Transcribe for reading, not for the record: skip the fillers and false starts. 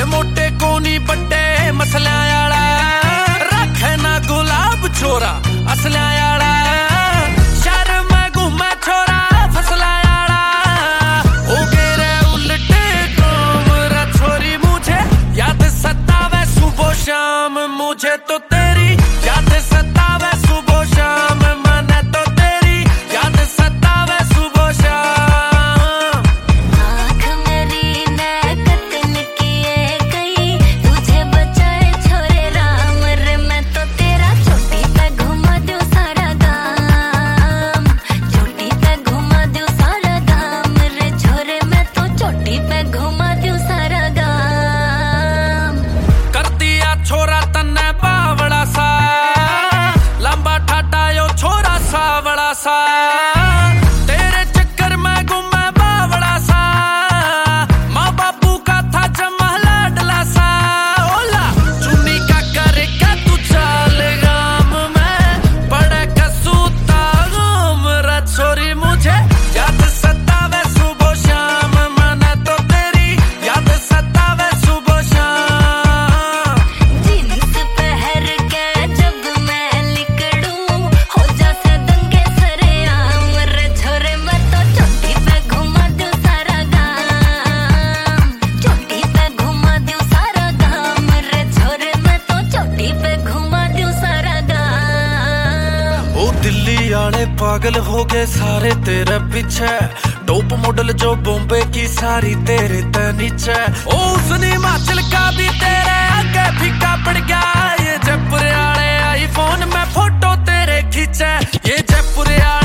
मोटे कोनी बड्डे मसल्या आला रखे ना गुलाब छोरा असल्या आला शहर में घूमे छोरा फसला आला ओ गेरे उल्टे कोमरा छोरी मुझे याद सतावे सुबह शाम मुझे तो तेरी याद सतावे सुबह शाम मने तो तेरी याद सतावे सुबह शाम आँख मेरी ने कतन किए गई तुझे बचाए छोरे राम रे मैं तो तेरा चोटी पे घुमा दूं सारा गाम चोटी पे घुमा दूं सारा गाम रे छोरे मैं तो चोटी पे घुमा दूं सारा गाम कर दिया छोरा तन्ने बावड़ा सा लंबा ठाटा यो छोरा सावड़ा सा तेरे चक्कर में घूमे बावड़ा सा माँ बापू का था जमा लाडला सा ओला चुन्नी का करेगा तू चाल गाम में बड़े कसूता गाम रे छोरी मुझे याद सतावे सुबह शाम मने तो तेरी याद सतावे सुबह शाम जीन्स पहन के जब मैं निकलूं हो जासे दंगे सरेआम रे छोरे मैं तो चोटी पे घुमा दूं सारा गाम चोटी पे घुमा दूं सारा गाम रे छोरे मैं तो चोटी पे घुमा दूं सारा गाम ओ दिल्ली आले पागल हो गए सारे तेरे पीछे टॉप मॉडल जो बॉम्बे की सारी तेरे ते नीचे ओ उसने हिमाचल का भी तेरे आगे फीका पड़ गया ये जयपुर आले आईफोन में फोटो तेरे खींचे ये जयपुर